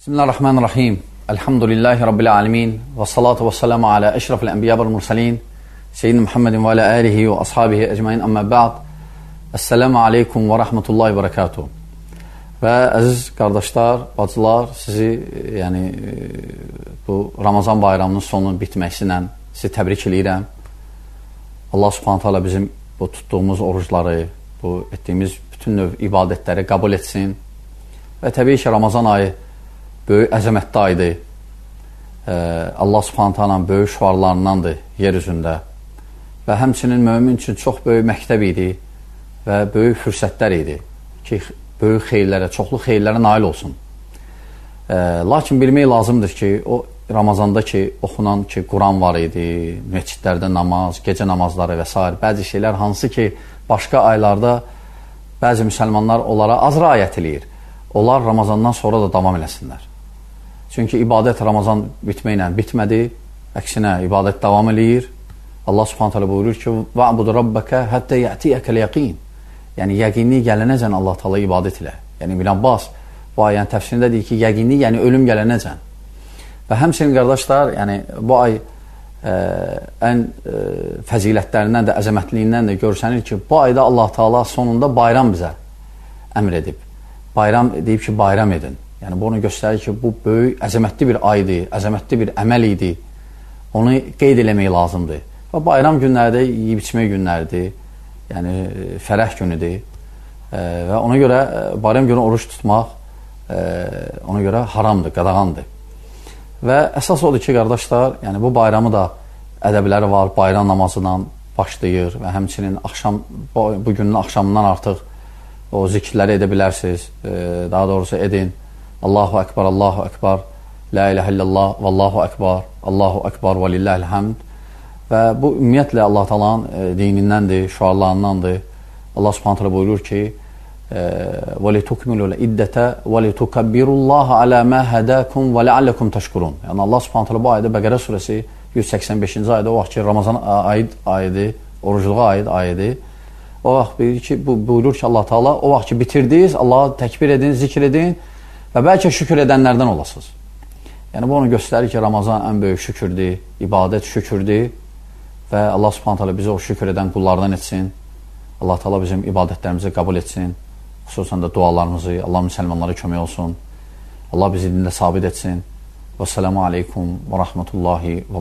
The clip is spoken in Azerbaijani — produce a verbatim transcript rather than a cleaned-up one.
Bismillahirrahmanirrahim. Elhamdülillahi Rabbil alemin. Və salatu və salamu alə əşrafil ənbiya vəl mursalin. Seyyidin Muhammedin və alə əlihi və ashabihi əcmain əmmə bə'd. Əssəlamu aleykum və rəhmətullahi və bərəkatuhu. Və əziz qardaşlar, bacılar, sizi yəni, bu Ramazan bayramının sonunun bitməsi ilə sizi təbrik edirəm. Allah subhanət hələ bizim bu tutduğumuz orucları, bu etdiyimiz bütün növ ibadətləri qəbul etsin. Və təbii ki, Ramazan ayı böyük əzəmətli aydır. Ee, Allah subhanət hələ böyük şüarlarındandır yer üzündə. Və həmçinin mömin üçün çox böyük məktəb idi və böyük fürsətlər idi ki, böyük xeyirlərə, çoxlu xeyirlərə nail olsun. Ee, lakin bilmək lazımdır ki, o Ramazanda ki, oxunan ki, Quran var idi, məscidlərdə namaz, gecə namazları və s. Bəzi şeylər hansı ki, başqa aylarda bəzi müsəlmanlar onlara az riayət eləyir. Onlar Ramazandan sonra da davam eləsinlər. Çünki ibadət Ramazan bitməklə bitmədi, əksinə ibadət davam eləyir. Allah subhanət hələ buyurur ki, وَعْبُدُ رَبَّكَ حَتَّى يَأْتِيَكَ الْيَقِينَ. Yəni, yəqinlik gələnəcən Allah Teala ibadət ilə. Yəni, İbn Abbas bu ayənin təfsirində deyir ki, yəqinlik, yəni ölüm gələnəcən. Və həmçinin qardaşlar, yəni, bu ay ə, ən ə, fəzilətlərindən də, əzəmətliyindən də görsənir ki, bu ayda Allah Teala sonunda bayram bizə əmr edib. Bayram deyib ki, bayram edin. Yəni, bu onu göstərir ki, bu böyük, əzəmətli bir aydır, əzəmətli bir əməl idi. Onu qeyd eləmək lazımdır. Və bayram günlərdə yiyib içmək günlərdir. Yəni, fərəh günüdür. E, və ona görə bayram günü oruç tutmaq e, ona görə haramdır, qadağandır. Və əsas odur ki, qardaşlar, yəni bu bayramı da ədəbləri var, bayram namazından başlayır və həmçinin axşam, bu, bu günün axşamından artıq o zikirləri edə bilərsiniz. E, daha doğrusu edin. Allahu Ekber, Allahu Ekber, La ilahe illallah, Vallahu Ekber, Allahu Ekber və lillahil hamd. Və bu ümumiyyətlə Allah Taala'nın e, dinindəndir, şüarlarındandır. Allah Subhanahu taala buyurur ki: "Və litukmilul iddete və litukabbirullaha ala ma hadakum və la'allakum təşkurun." Yəni Allah Subhanahu taala bu ayədə Bəqərə surəsi yüz səksən beşinci ayədə o vaxt ki, Ramazan ayı ayıdır, orucluğa aid ayədir. O vaxt buyurur ki, bu buyurur ki Allah Taala, o vaxt ki bitirdiniz, Allahı təkbir edin, zikr edin və bəlkə şükür edənlərdən olasınız. Yəni bu onu göstərir ki, Ramazan ən böyük şükürdür, ibadət şükürdür və Allah Subhanahu taala bizi o şükür edən qullardan etsin. Allah Taala bizim ibadətlərimizi qəbul etsin. Xüsusən də dualarımızı, Allah müsəlmanlara kömək olsun. Allah bizi dində sabit etsin. Vəssalamu aleykum və rahmetullahi və